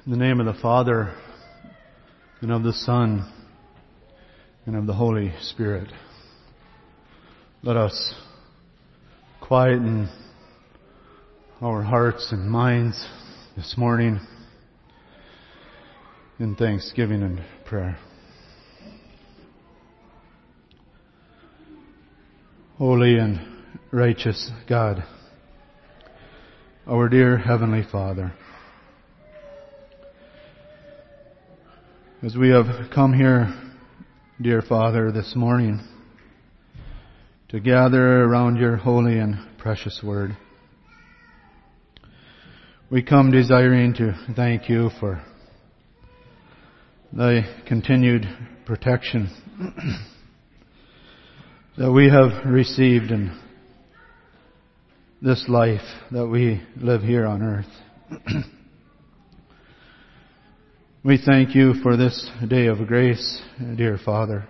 In the name of the Father, and of the Son, and of the Holy Spirit. Let us quieten our hearts and minds this morning in thanksgiving and prayer. Holy and righteous God, our dear Heavenly Father, as we have come here, dear Father, this morning to gather around your holy and precious word, we come desiring to thank you for thy continued protection that we have received in this life that we live here on earth. We thank you for this day of grace, dear Father.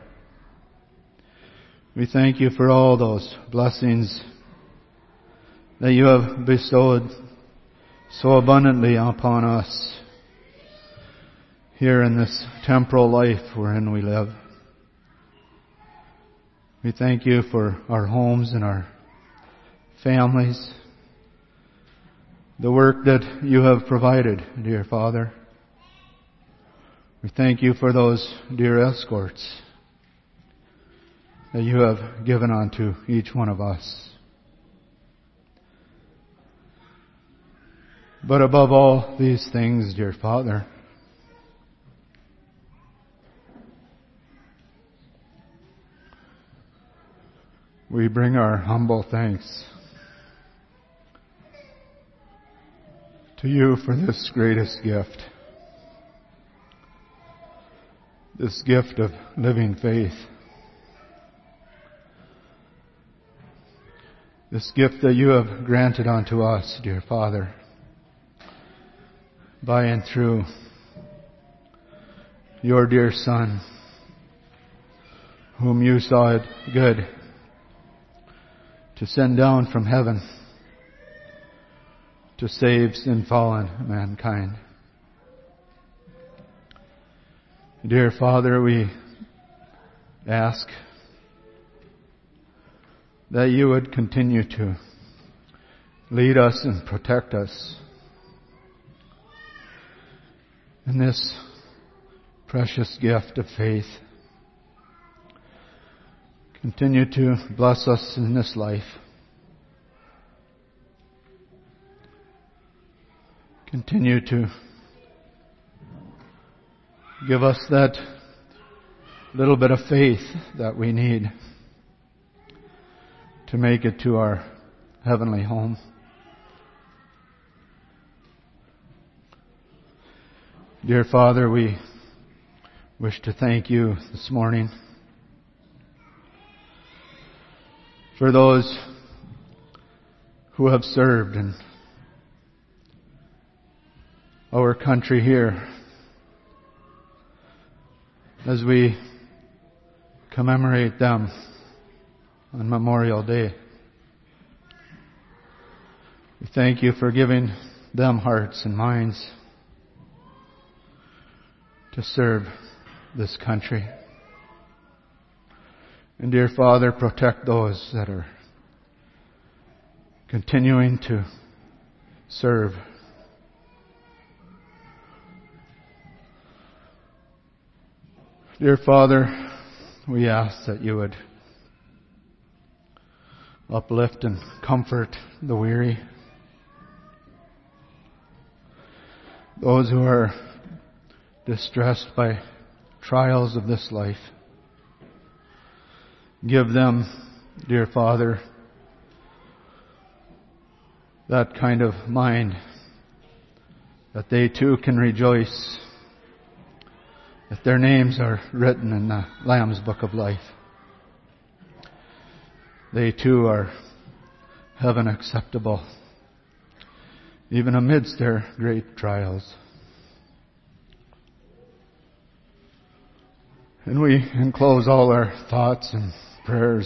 We thank you for all those blessings that you have bestowed so abundantly upon us here in this temporal life wherein we live. We thank you for our homes and our families, the work that you have provided, dear Father. We thank you for those dear escorts that you have given unto each one of us. But above all these things, dear Father, we bring our humble thanks to you for this greatest gift. This gift of living faith. This gift that you have granted unto us, dear Father, by and through your dear Son, whom you saw it good to send down from heaven to save sin-fallen mankind. Dear Father, we ask that you would continue to lead us and protect us in this precious gift of faith. Continue to bless us in this life. Continue to give us that little bit of faith that we need to make it to our heavenly home. Dear Father, we wish to thank you this morning for those who have served in our country here, as we commemorate them on Memorial Day. We thank you for giving them hearts and minds to serve this country. And dear Father, protect those that are continuing to serve. Dear Father, we ask that you would uplift and comfort the weary, those who are distressed by trials of this life. Give them, dear Father, that kind of mind that they too can rejoice that their names are written in the Lamb's Book of Life. They too are heaven acceptable, even amidst their great trials. And we enclose all our thoughts and prayers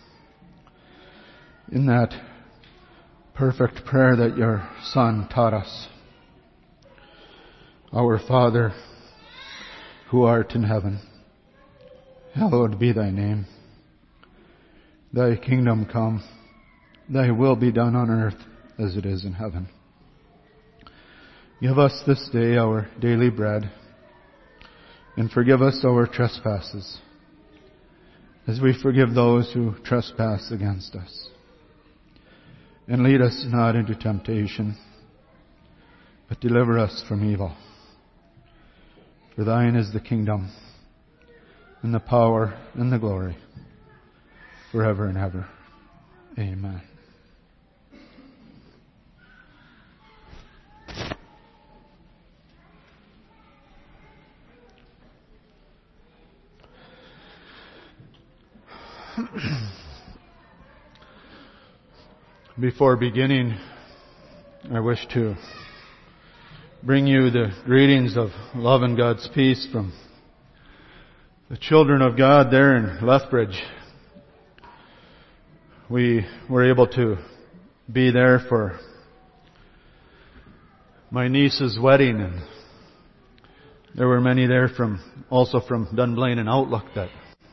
in that perfect prayer that your Son taught us. Our Father, who art in heaven, hallowed be thy name. Thy kingdom come, thy will be done on earth as it is in heaven. Give us this day our daily bread, and forgive us our trespasses, as we forgive those who trespass against us. And lead us not into temptation, but deliver us from evil. For thine is the kingdom, and the power, and the glory, forever and ever. Amen. Before beginning, I wish to bring you the greetings of love and God's peace from the children of God there in Lethbridge. We were able to be there for my niece's wedding, and there were many there also from Dunblane and Outlook that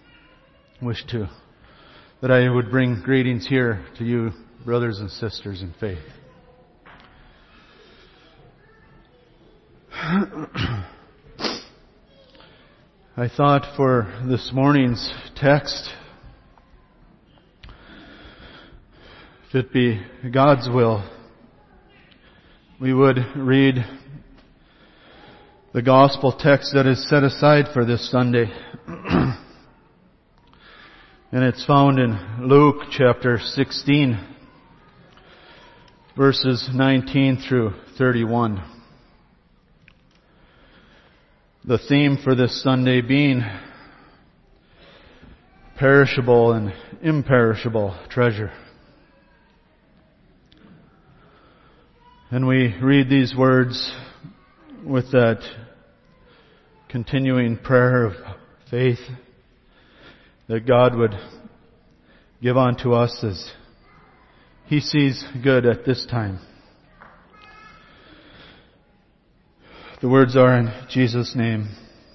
that I would bring greetings here to you, brothers and sisters in faith. I thought for this morning's text, if it be God's will, we would read the gospel text that is set aside for this Sunday. And it's found in Luke chapter 16, verses 19 through 31. The theme for this Sunday being perishable and imperishable treasure. And we read these words with that continuing prayer of faith that God would give unto us as He sees good at this time. The words are in Jesus' name.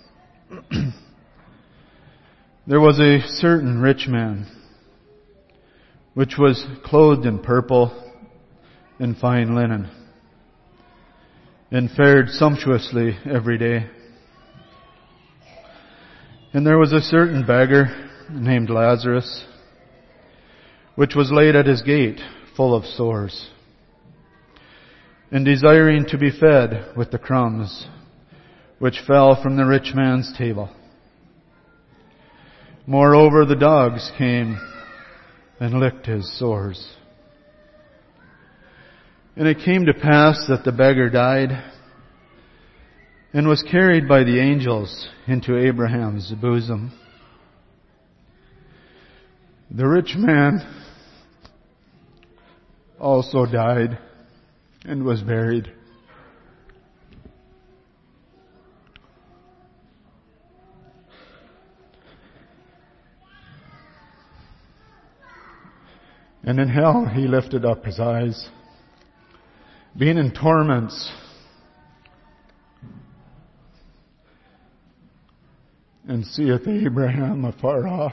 There was a certain rich man, which was clothed in purple and fine linen, and fared sumptuously every day. And there was a certain beggar named Lazarus, which was laid at his gate, full of sores, and desiring to be fed with the crumbs which fell from the rich man's table. Moreover, the dogs came and licked his sores. And it came to pass that the beggar died and was carried by the angels into Abraham's bosom. The rich man also died and was buried. And in hell he lifted up his eyes, being in torments, and seeth Abraham afar off,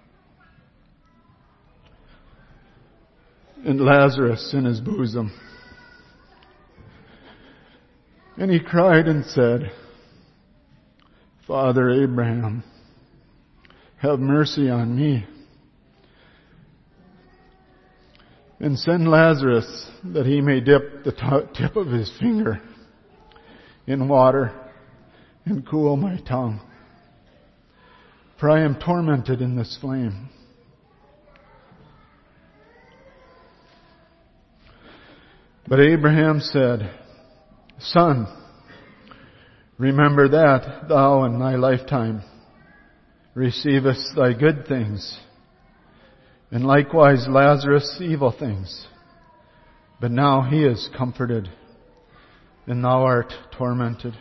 and Lazarus in his bosom. And he cried and said, Father Abraham, have mercy on me, and send Lazarus that he may dip the tip of his finger in water and cool my tongue, for I am tormented in this flame. But Abraham said, Son, remember that thou in thy lifetime receivest thy good things, and likewise Lazarus evil things. But now he is comforted, and thou art tormented.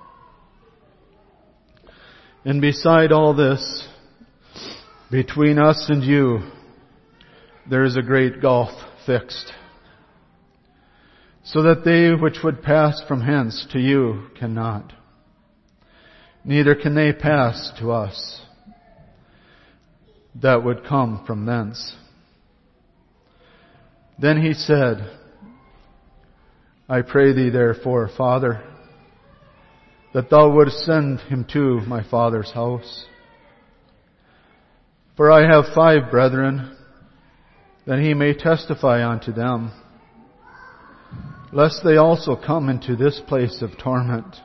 And beside all this, between us and you, there is a great gulf fixed, so that they which would pass from hence to you cannot, neither can they pass to us that would come from thence. Then he said, I pray thee therefore, Father, that thou wouldst send him to my father's house. For I have 5 brethren, that he may testify unto them, lest they also come into this place of torment.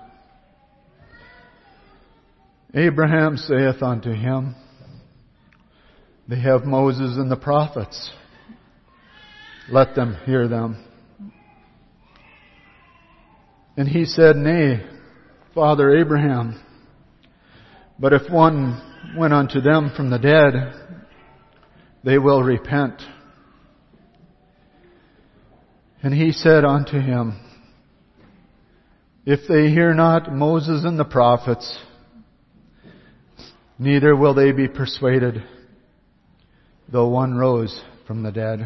Abraham saith unto him, They have Moses and the prophets. Let them hear them. And he said, Nay, Father Abraham, but if one went unto them from the dead, they will repent. And he said unto him, If they hear not Moses and the prophets, neither will they be persuaded, though one rose from the dead.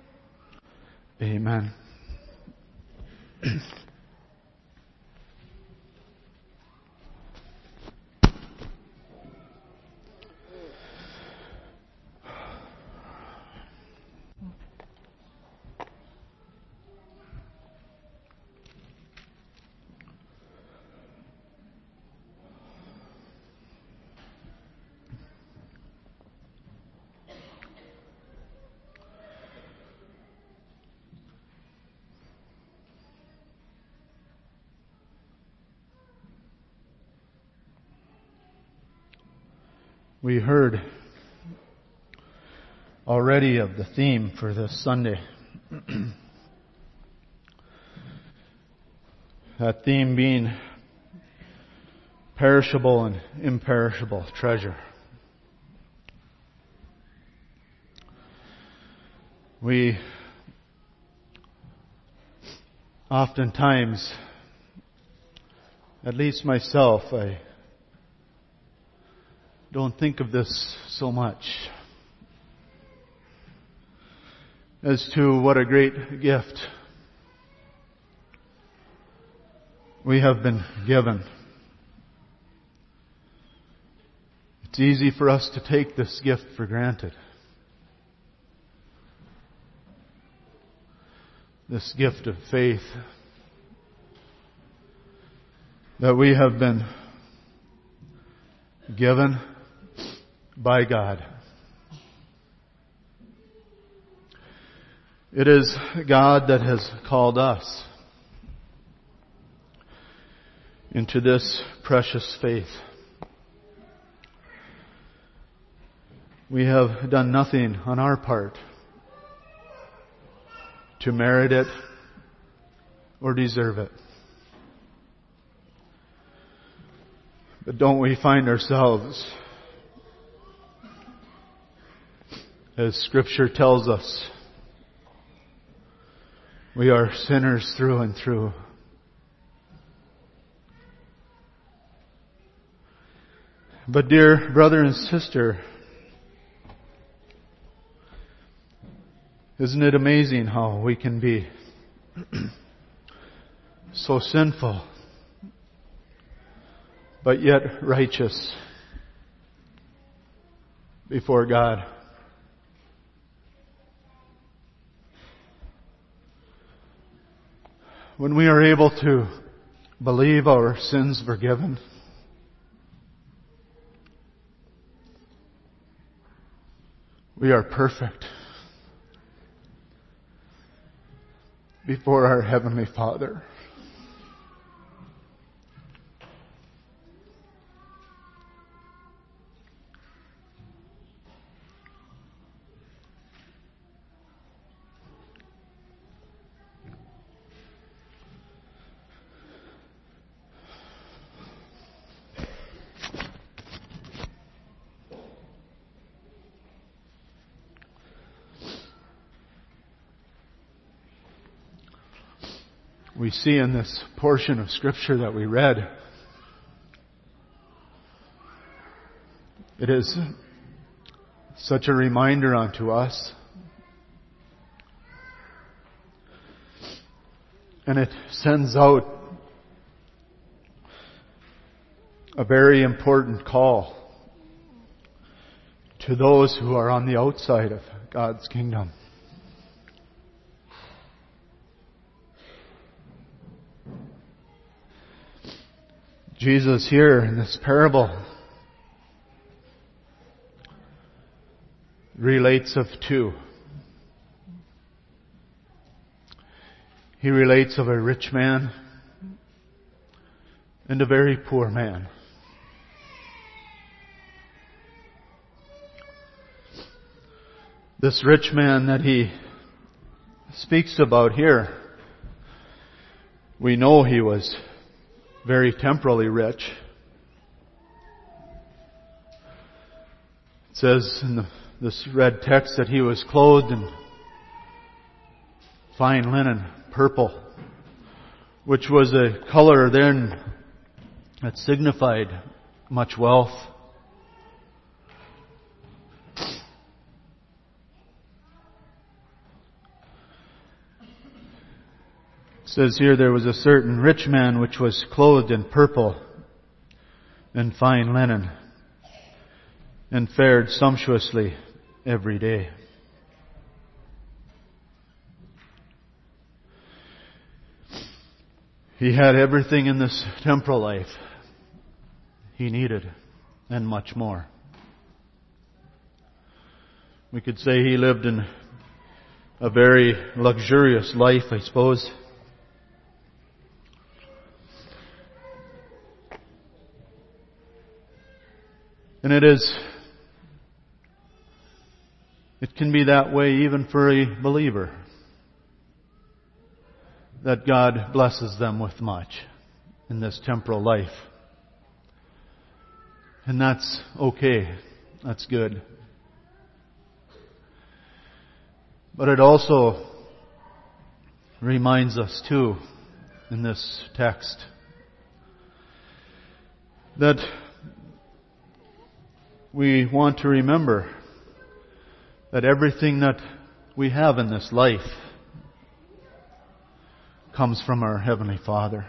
Amen. We heard already of the theme for this Sunday. That theme being perishable and imperishable treasure. We oftentimes, at least myself, I don't think of this so much as to what a great gift we have been given. It's easy for us to take this gift for granted. This gift of faith that we have been given by God. It is God that has called us into this precious faith. We have done nothing on our part to merit it or deserve it. But don't we find ourselves, as Scripture tells us, we are sinners through and through. But dear brother and sister, isn't it amazing how we can be so sinful, but yet righteous before God? When we are able to believe our sins forgiven, we are perfect before our Heavenly Father. We see in this portion of Scripture that we read, it is such a reminder unto us, and it sends out a very important call to those who are on the outside of God's kingdom. Jesus here in this parable relates of two. He relates of a rich man and a very poor man. This rich man that he speaks about here, we know he was very temporally rich. It says in this red text that he was clothed in fine linen, purple, which was a color then that signified much wealth. It says here, there was a certain rich man which was clothed in purple and fine linen, and fared sumptuously every day. He had everything in this temporal life he needed, and much more. We could say he lived in a very luxurious life, I suppose. And it can be that way even for a believer, that God blesses them with much in this temporal life. And that's okay. That's good. But it also reminds us too, in this text, that we want to remember that everything that we have in this life comes from our Heavenly Father.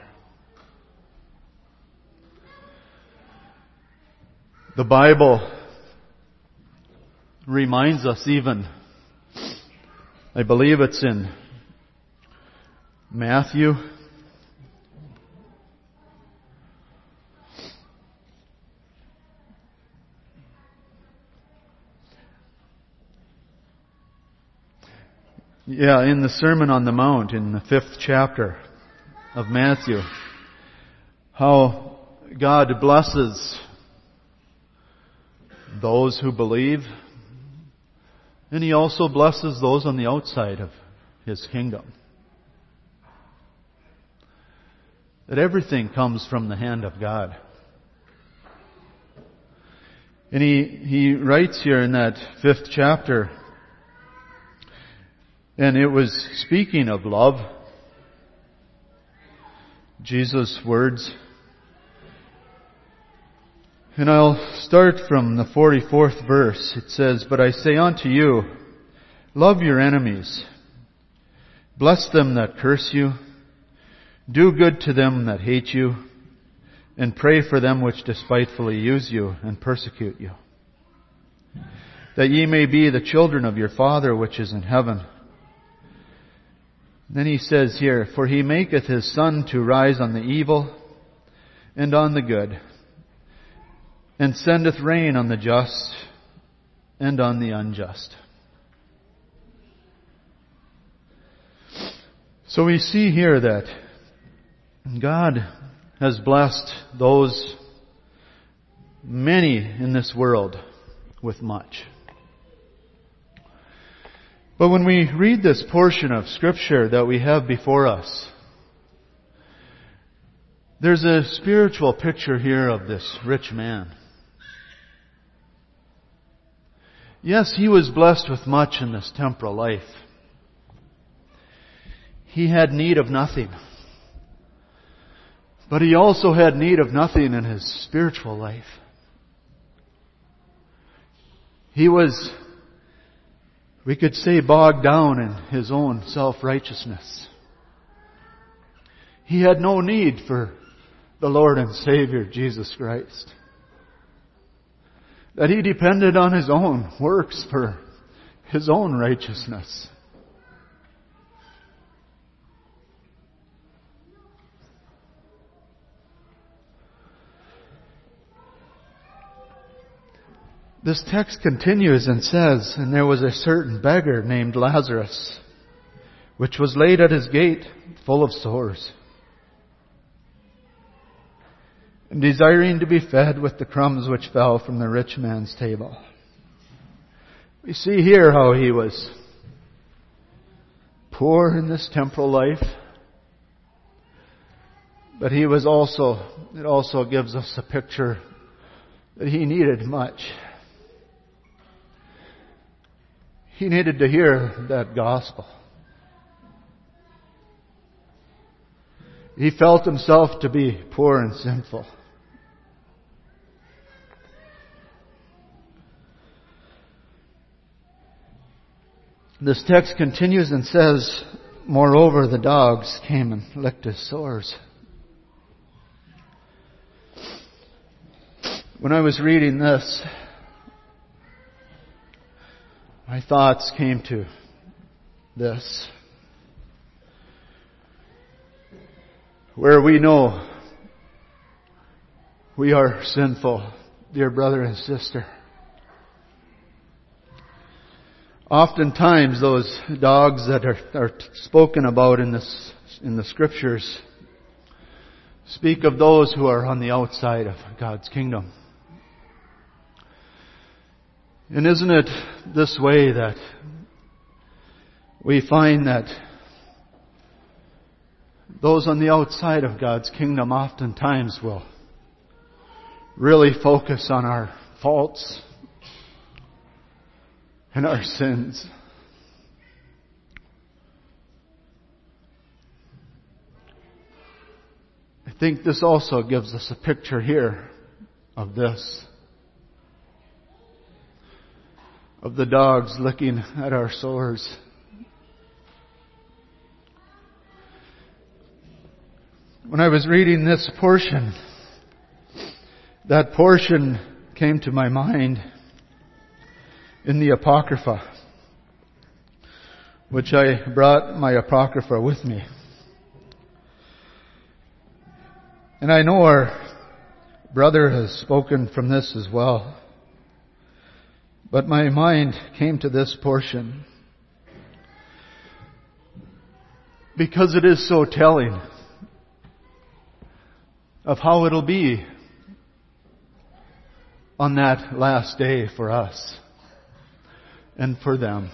The Bible reminds us even, I believe it's in Matthew, in the Sermon on the Mount, in the 5th chapter of Matthew, how God blesses those who believe, and He also blesses those on the outside of His kingdom. That everything comes from the hand of God. And He writes here in that 5th chapter, and it was speaking of love, Jesus' words. And I'll start from the 44th verse. It says, "But I say unto you, love your enemies. Bless them that curse you. Do good to them that hate you. And pray for them which despitefully use you and persecute you. That ye may be the children of your Father which is in heaven. Then he says here, for He maketh His sun to rise on the evil and on the good, and sendeth rain on the just and on the unjust." So we see here that God has blessed those many in this world with much. But when we read this portion of Scripture that we have before us, there's a spiritual picture here of this rich man. Yes, he was blessed with much in this temporal life. He had need of nothing. But he also had need of nothing in his spiritual life. He was, we could say, bogged down in his own self-righteousness. He had no need for the Lord and Savior, Jesus Christ. That He depended on His own works for His own righteousness. This text continues and says, "And there was a certain beggar named Lazarus, which was laid at his gate, full of sores, and desiring to be fed with the crumbs which fell from the rich man's table." We see here how he was poor in this temporal life, but it also gives us a picture that he needed much. He needed to hear that gospel. He felt himself to be poor and sinful. This text continues and says, "Moreover, the dogs came and licked his sores." When I was reading this, my thoughts came to this. Where we know we are sinful, dear brother and sister, oftentimes those dogs that are spoken about in the Scriptures speak of those who are on the outside of God's kingdom. And isn't it this way that we find that those on the outside of God's kingdom oftentimes will really focus on our faults and our sins? I think this also gives us a picture here of this. Of the dogs licking at our sores. When I was reading this portion, that portion came to my mind in the Apocrypha, which I brought my Apocrypha with me. And I know our brother has spoken from this as well. But my mind came to this portion because it is so telling of how it'll be on that last day for us and for them.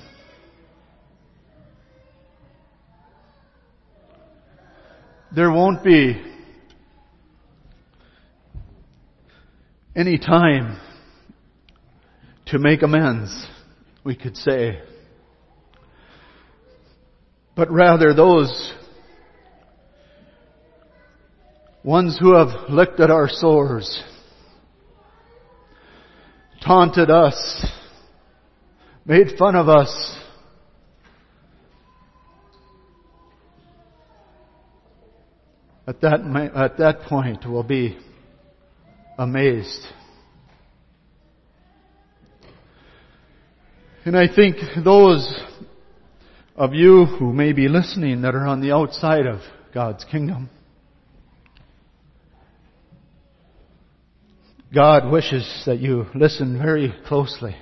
There won't be any time to make amends, we could say. But rather those ones who have licked at our sores, taunted us, made fun of us, at that point will be amazed. And I think those of you who may be listening that are on the outside of God's kingdom, God wishes that you listen very closely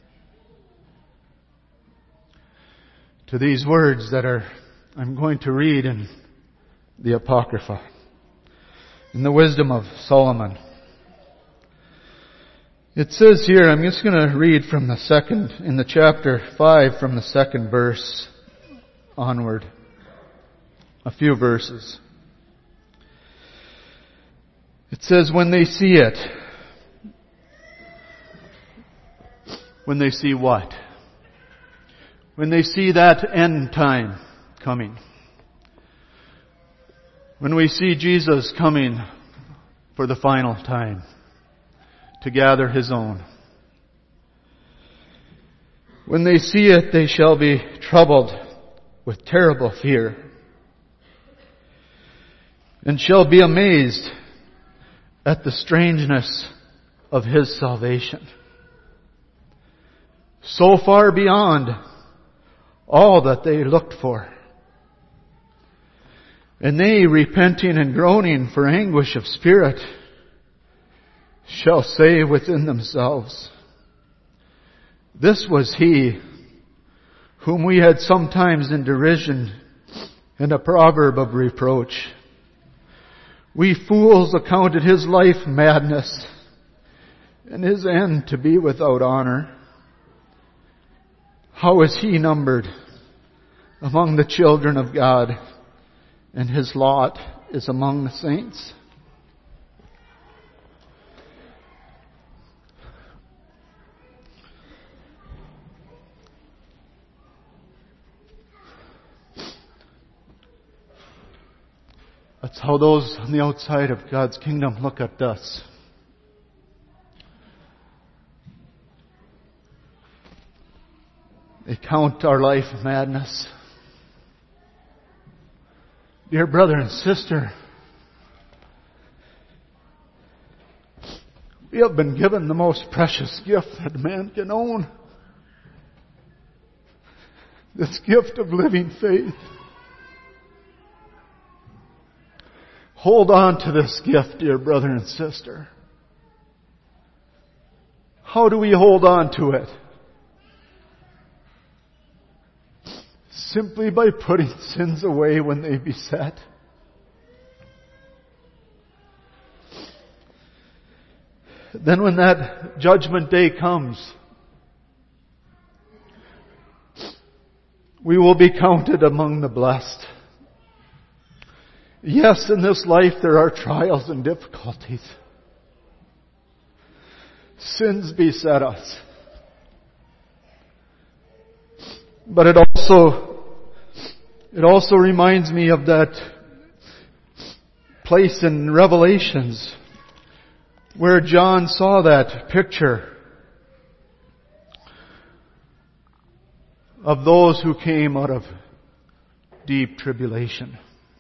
to these words that I'm going to read in the Apocrypha, in the Wisdom of Solomon. It says here, I'm just going to read from in the chapter 5 from the 2nd verse onward. A few verses. It says, when they see it. When they see what? When they see that end time coming. When we see Jesus coming for the final time to gather His own. When they see it, they shall be troubled with terrible fear, and shall be amazed at the strangeness of His salvation. So far beyond all that they looked for. And they, repenting and groaning for anguish of spirit, shall say within themselves, this was He whom we had sometimes in derision and a proverb of reproach. We fools accounted His life madness and His end to be without honor. How is He numbered among the children of God, and His lot is among the saints? That's how those on the outside of God's kingdom look at us. They count our life madness. Dear brother and sister, we have been given the most precious gift that man can own. This gift of living faith. Hold on to this gift, dear brother and sister. How do we hold on to it? Simply by putting sins away when they beset. Then when that judgment day comes, we will be counted among the blessed. Yes, in this life there are trials and difficulties. Sins beset us. But it also reminds me of that place in Revelations where John saw that picture of those who came out of deep tribulation.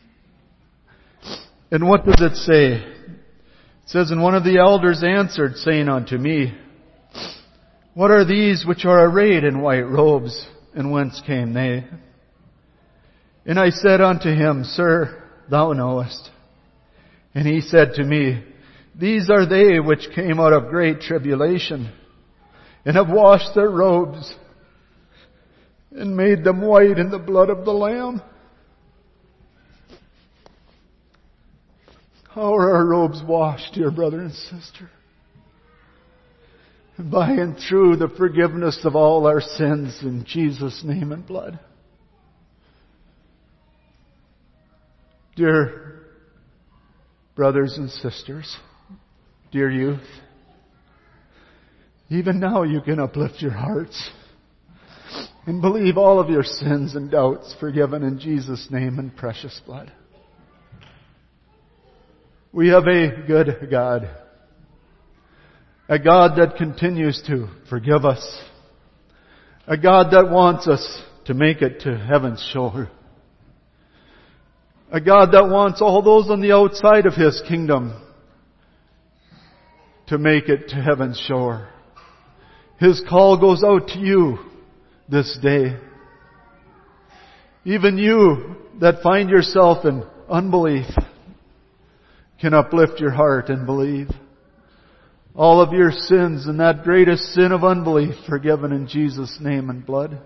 And what does it say? It says, and one of the elders answered, saying unto me, what are these which are arrayed in white robes, and whence came they? And I said unto him, Sir, thou knowest. And he said to me, these are they which came out of great tribulation, and have washed their robes, and made them white in the blood of the Lamb. How are our robes washed, dear brother and sister? By and through the forgiveness of all our sins in Jesus' name and blood. Dear brothers and sisters, dear youth, even now you can uplift your hearts and believe all of your sins and doubts forgiven in Jesus' name and precious blood. We have a good God. A God that continues to forgive us. A God that wants us to make it to heaven's shore. A God that wants all those on the outside of His kingdom to make it to heaven's shore. His call goes out to you this day. Even you that find yourself in unbelief can uplift your heart and believe. All of your sins and that greatest sin of unbelief forgiven in Jesus' name and blood.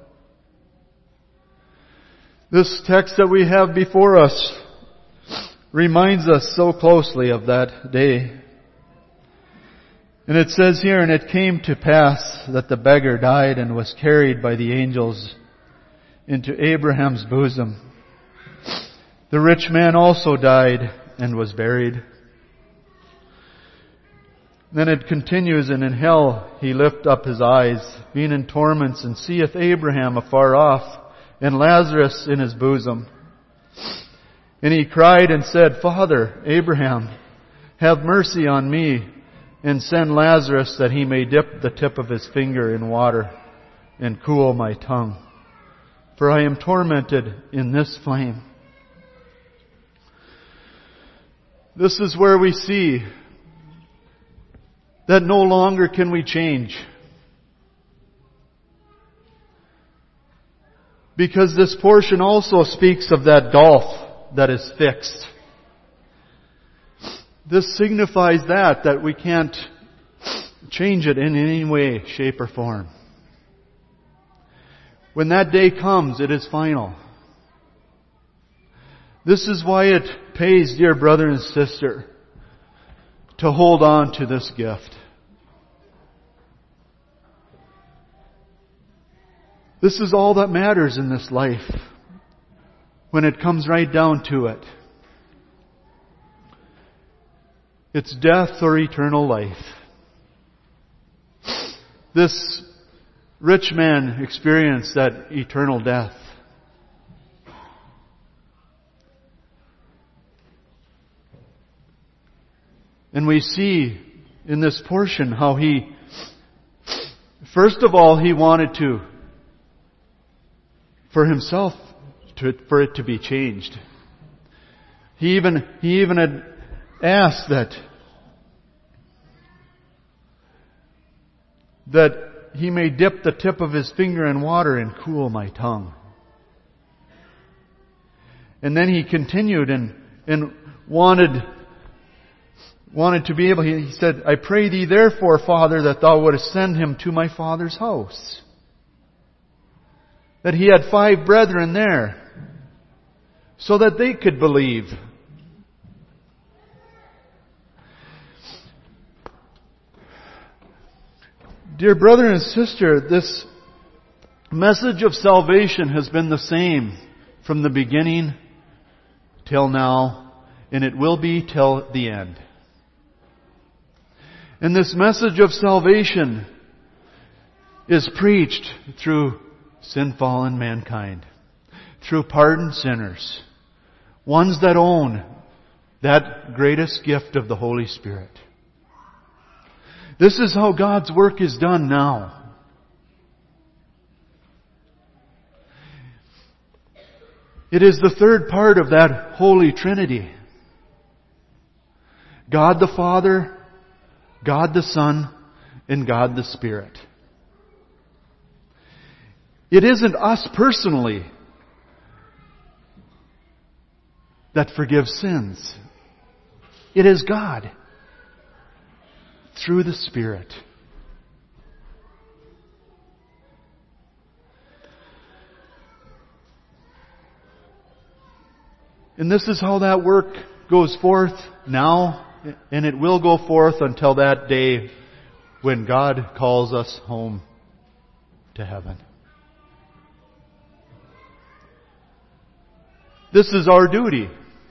This text that we have before us reminds us so closely of that day. And it says here, and it came to pass that the beggar died and was carried by the angels into Abraham's bosom. The rich man also died and was buried. Then it continues, and in hell he lift up his eyes, being in torments, and seeth Abraham afar off, and Lazarus in his bosom. And he cried and said, Father, Abraham, have mercy on me, and send Lazarus that he may dip the tip of his finger in water, and cool my tongue. For I am tormented in this flame. This is where we see that no longer can we change. Because this portion also speaks of that gulf that is fixed. This signifies that we can't change it in any way, shape, or form. When that day comes, it is final. This is why it pays, dear brother and sister, to hold on to this gift. This is all that matters in this life when it comes right down to it. It's death or eternal life. This rich man experienced that eternal death. And we see in this portion how he, first of all, he wanted for himself, for it to be changed. He even had asked that he may dip the tip of his finger in water and cool my tongue. And then he continued and wanted to be able, he said, I pray thee therefore, Father, that thou wouldest send him to my father's house. That he had 5 brethren there, so that they could believe. Dear brother and sister, this message of salvation has been the same from the beginning till now, and it will be till the end. And this message of salvation is preached through sin-fallen mankind, through pardoned sinners, ones that own that greatest gift of the Holy Spirit. This is how God's work is done now. It is the third part of that Holy Trinity. God the Father, God the Son, and God the Spirit. It isn't us personally that forgives sins. It is God through the Spirit. And this is how that work goes forth now, and it will go forth until that day when God calls us home to heaven. This is our duty.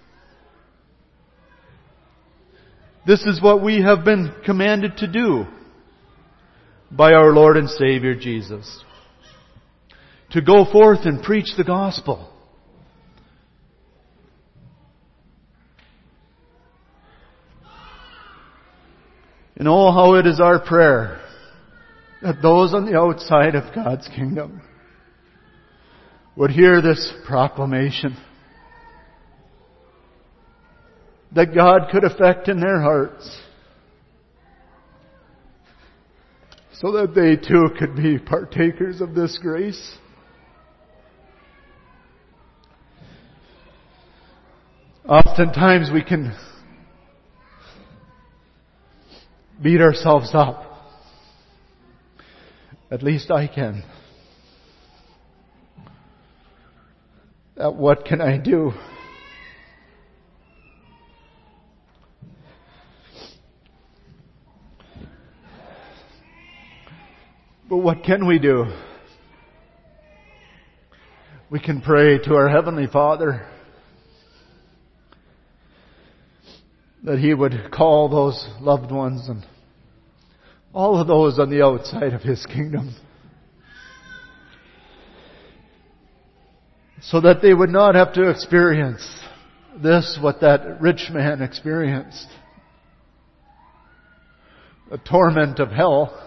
This is what we have been commanded to do by our Lord and Savior Jesus. To go forth and preach the gospel. And oh, how it is our prayer that those on the outside of God's kingdom would hear this proclamation that God could effect in their hearts, so that they too could be partakers of this grace. Oftentimes we can beat ourselves up. At least I can. That what can I do? But what can we do? We can pray to our Heavenly Father that He would call those loved ones and all of those on the outside of His kingdom, so that they would not have to experience this, what that rich man experienced. The torment of hell.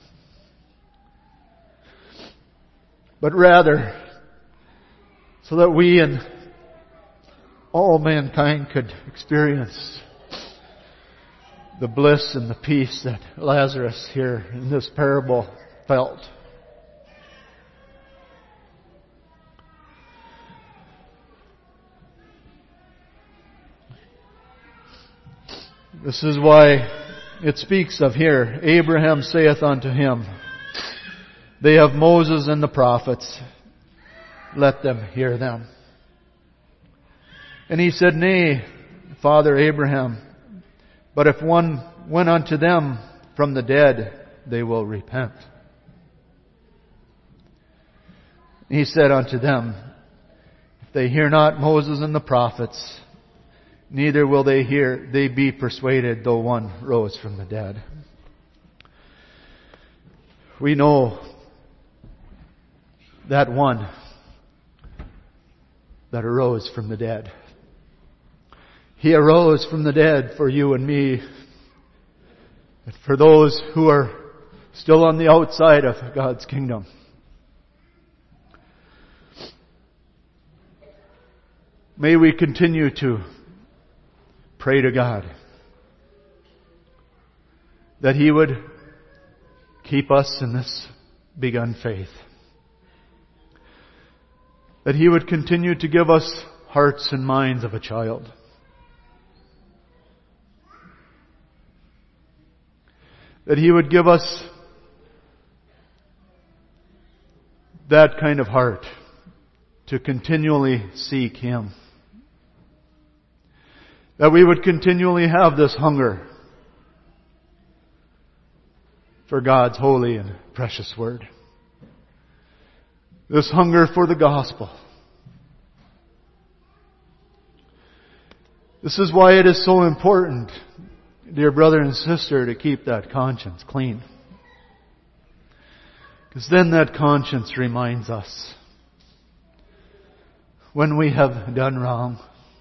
But rather, so that we and all mankind could experience the bliss and the peace that Lazarus here in this parable felt. This is why it speaks of here, Abraham saith unto him, they have Moses and the prophets, let them hear them. And he said, Nay, Father Abraham, but if one went unto them from the dead, they will repent. He said unto them, if they hear not Moses and the prophets, neither will they be persuaded, though one rose from the dead. We know that one that arose from the dead. He arose from the dead for you and me, and for those who are still on the outside of God's kingdom. May we continue to pray to God that He would keep us in this begun faith. That He would continue to give us hearts and minds of a child. That He would give us that kind of heart to continually seek Him. That we would continually have this hunger for God's holy and precious Word. This hunger for the gospel. This is why it is so important, dear brother and sister, to keep that conscience clean. Because then that conscience reminds us when we have done wrong.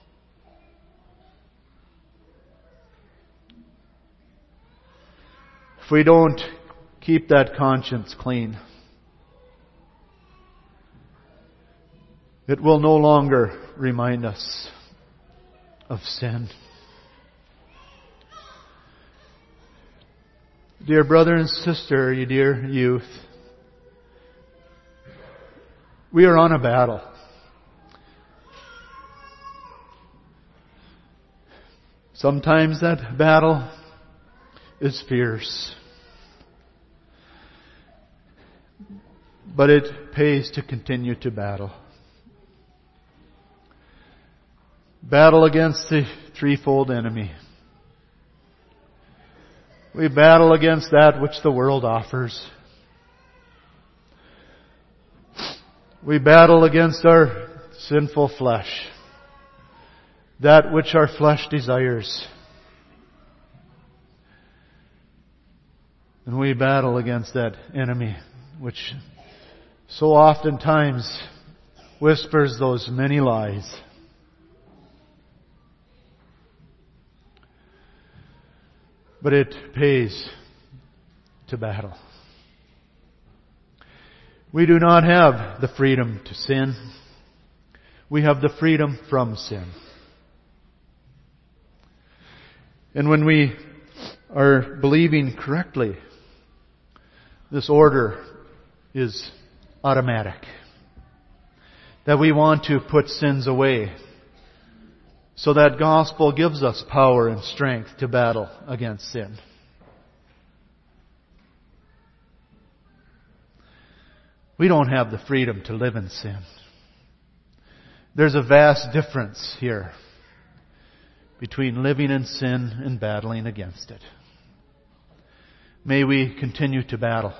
If we don't keep that conscience clean, it will no longer remind us of sin. Dear brother and sister, you dear youth, we are on a battle. Sometimes that battle is fierce. But it pays to continue to battle. Battle against the threefold enemy. We battle against that which the world offers. We battle against our sinful flesh. That which our flesh desires. And we battle against that enemy which so oftentimes whispers those many lies. But it pays to battle. We do not have the freedom to sin. We have the freedom from sin. And when we are believing correctly, this order is automatic. That we want to put sins away. So that gospel gives us power and strength to battle against sin. We don't have the freedom to live in sin. There's a vast difference here between living in sin and battling against it. May we continue to battle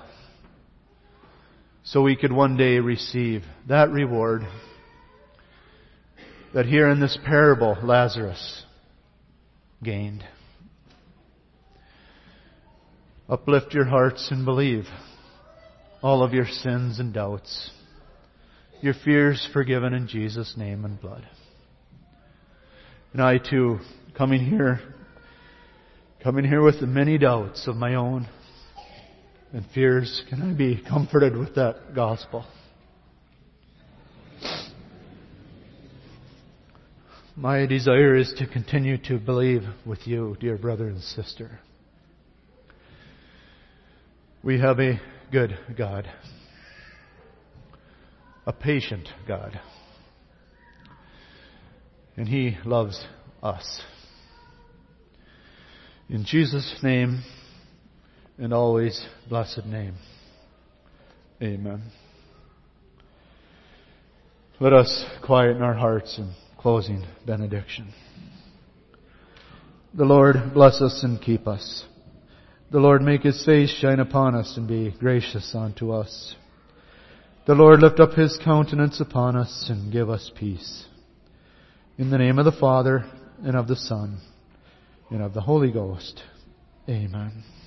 so we could one day receive that reward that here in this parable Lazarus gained. Uplift your hearts and believe all of your sins and doubts, your fears forgiven in Jesus' name and blood. And I too, coming here with the many doubts of my own and fears, can I be comforted with that gospel? my desire is to continue to believe with you, dear brother and sister. We have a good God, a patient God, and He loves us. In Jesus' name, and always blessed name. Amen. Let us quieten our hearts in closing benediction. The Lord bless us and keep us. The Lord make His face shine upon us and be gracious unto us. The Lord lift up His countenance upon us and give us peace. In the name of the Father, and of the Son, and of the Holy Ghost. Amen.